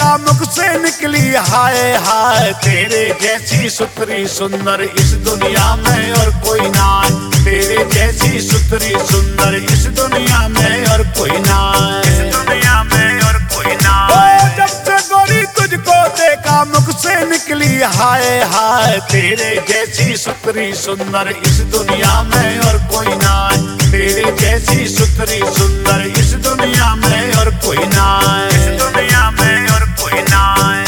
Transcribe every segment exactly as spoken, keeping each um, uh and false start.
देखा मुख से निकली हाय हाय, तेरे जैसी सुथरी सुंदर इस दुनिया में और कोई ना, तेरे जैसी सुथरी सुंदर इस दुनिया में और कोई ना, इस दुनिया में और कोई ना। जब से गोरी तुझको देखा मुख से निकली हाय हाय, तेरे जैसी सुथरी सुंदर इस दुनिया में और कोई ना, तेरे जैसी सुथरी सुंदर इस दुनिया में और कोई ना, इस दुनिया में और कोई ना।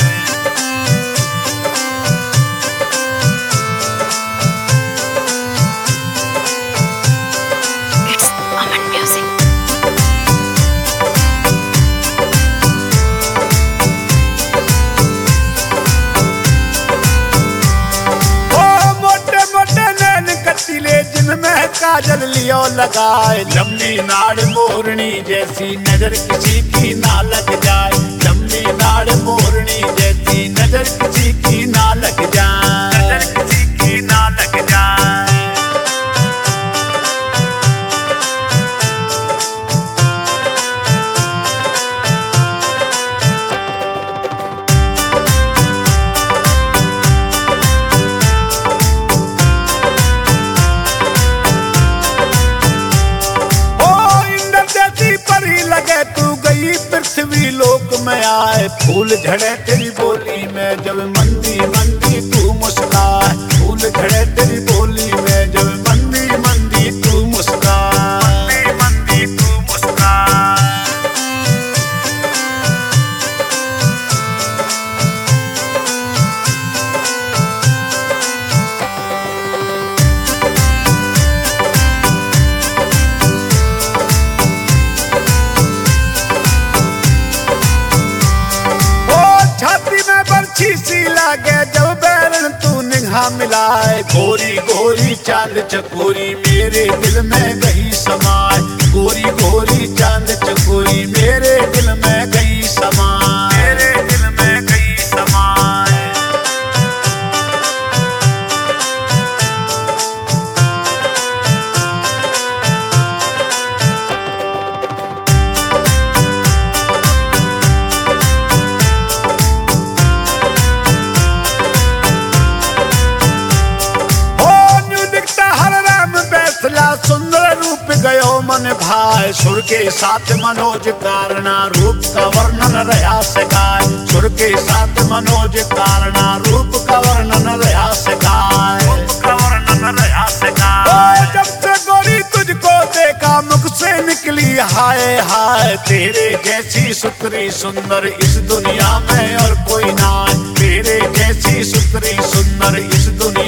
It's Aman Music. ओ मोटे मोटे नैन कटीले जिनमें काजल लियो लगाए, लंबी नाड़ मोरनी जैसी नजर किसी की ना लग जाए, लंबी नाड़ मोरनी जैसी नजर किसी की ना लग जाए, नजर किसी की ना लग जाए। लगे तू गई पृथ्वी लोक में आए, फूल झड़े तेरी बोली में जब मंदी मंदी तू मुस्काए, फूल झड़े तेरी बोली में जब मंदी मंदी तू मुस्काए, मंदी मंदी तू मुस्काए। बर्छी सी लागे जब बैरन तू निगाह मिलाए, गोरी गोरी चांद चकोरी मेरे दिल में गई समाए, गोरी गोरी चांद चकोरी मेरे दिल में गई समाए, मेरे दिल में गई समाए। सुंदर रूप गयो मन भाई, सुर के साथ मनोज कारणा रूप का वर्णन रहा सकाय, सुर के साथ मनोज कारणा रूप का वर्णन रहा सकाय, रूप का वर्णन रहा सकाय। जब से गोरी तुझको देखा मुख से निकली हाय हाय, तेरे जैसी सुथरी सुंदर इस दुनिया में और कोई ना, तेरे जैसी सुथरी सुंदर इस दुनिया